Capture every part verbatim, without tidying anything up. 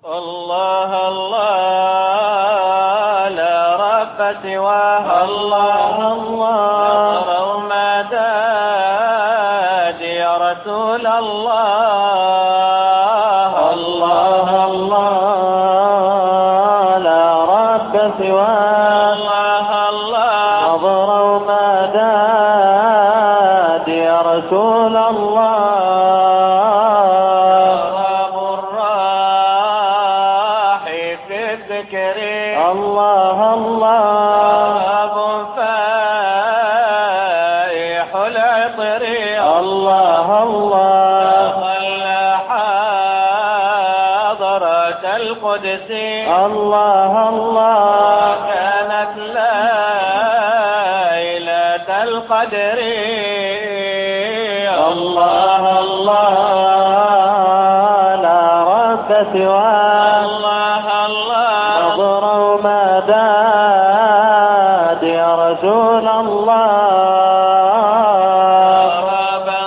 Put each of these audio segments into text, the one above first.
الله الله لا رب سواه الله الله نظر مداد يا رسول الله الله الله لا رب سواه الله الله نظر مداد يا رسول الله الله الله فائح العطر الله الله خلى حضرة القدس الله الله كانت ليلة القدر الله الله لا رب سواه الله الله نظر مداد يا رسول الله ربا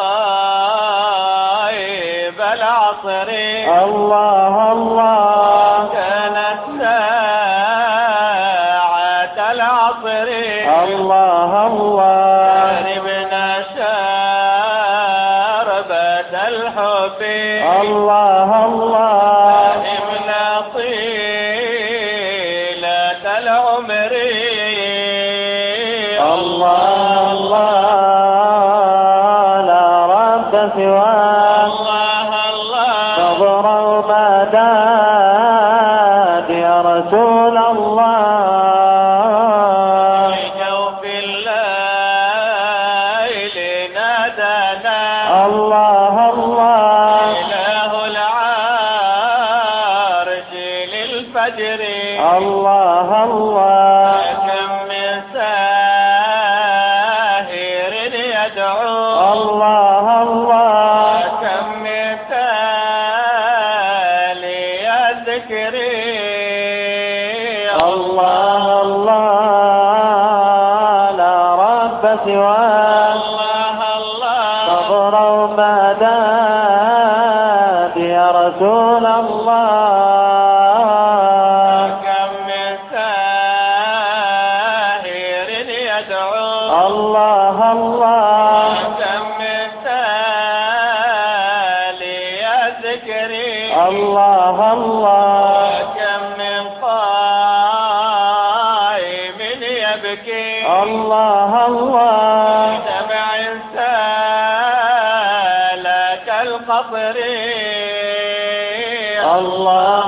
طيب العصر الله الله كانت ساعة العصر الله الله شربنا شربة الحب الله الله املا طيلة العمر الله الله لا رب سواه الله الله نظر مداد يا رسول الله في جوف الليل نادانا الله الله إله العرش للفجر الله الله كم من ساهر يدعو الله الله كم من تالي الذكر الله الله لا رب سواه الله الله نظر مداد يا رسول الله كم من ساهر يدعو الله الله كم من تالي الذكر الله الله كم من قائم يبكي الله الله دمع سالك القطر الله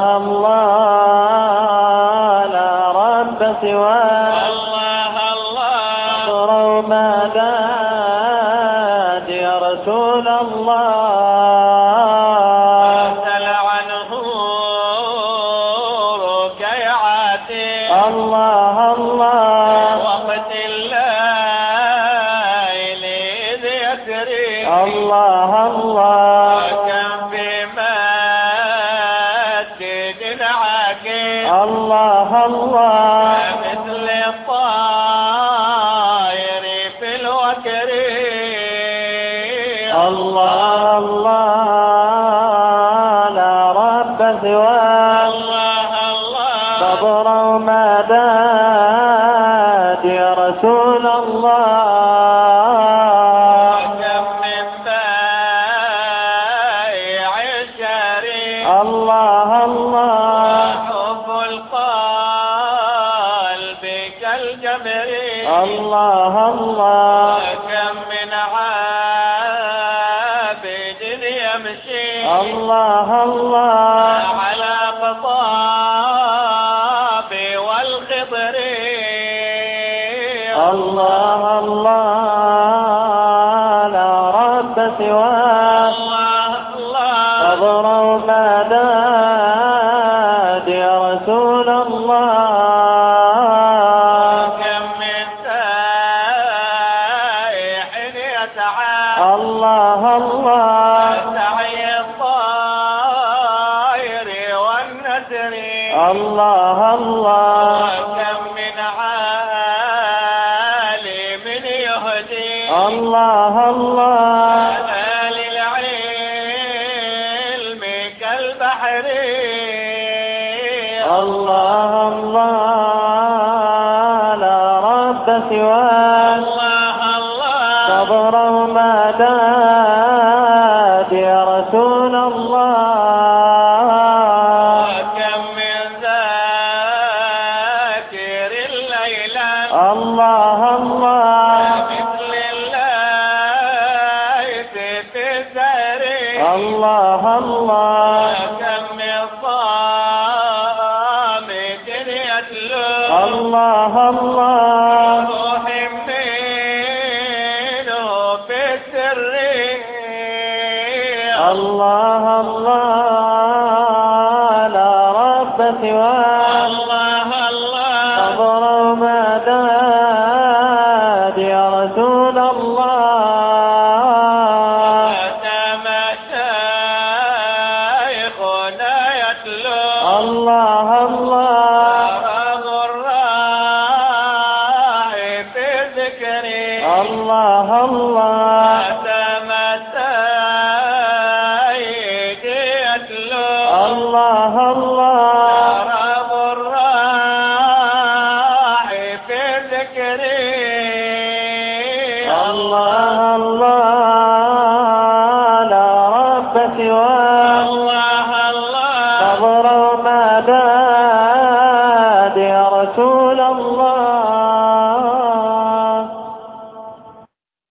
الله لا رب سواه الله الله نظر مداد يا رسول الله سل عنه ركيعاتي الله الله وقت الليل إذ يسري الله الله كم بمسجد عاكي الله الله مثل الطائر في الوكر الله الله لا رب سواه الله الله نظر مداد يا رسول الله كم من بائع الشاري الله الله حب القلب كالجمر الله الله كم من عابد يمشي الله الله على قطاب والخضر الله الله لا رب سواه الله الله نظر مداد يا رسول الله كم من سائح يسعى الله الله سعي الطائر والنسر الله الله كم من عالم يهدي الله الله للعلم كالبحر الله الله لا رب سواك الله الله صبر ما داد يا رسول الله وكم من ذاكر الليل الله الله مثل الليث في الزهر الله الله وكم من صامت يتلو الله الله روح منه في السر الله الله لا رب سواك الله الله صبر ما داد يا رسول الله ختم شيخنا يتلو الله الله رغم الراعي في ذكري الله الله ختم السيد يتلو الله الله رغم الراعي في ذكري الله